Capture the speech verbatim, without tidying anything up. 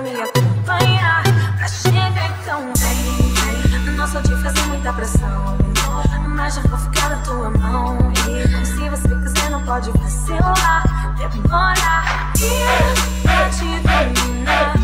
me acompanhar. Pra chegar então vem. Não sou de fazer muita pressão, mas já vou ficar na tua mão. E se você quiser não pode vacilar. Demora e pra te dominar.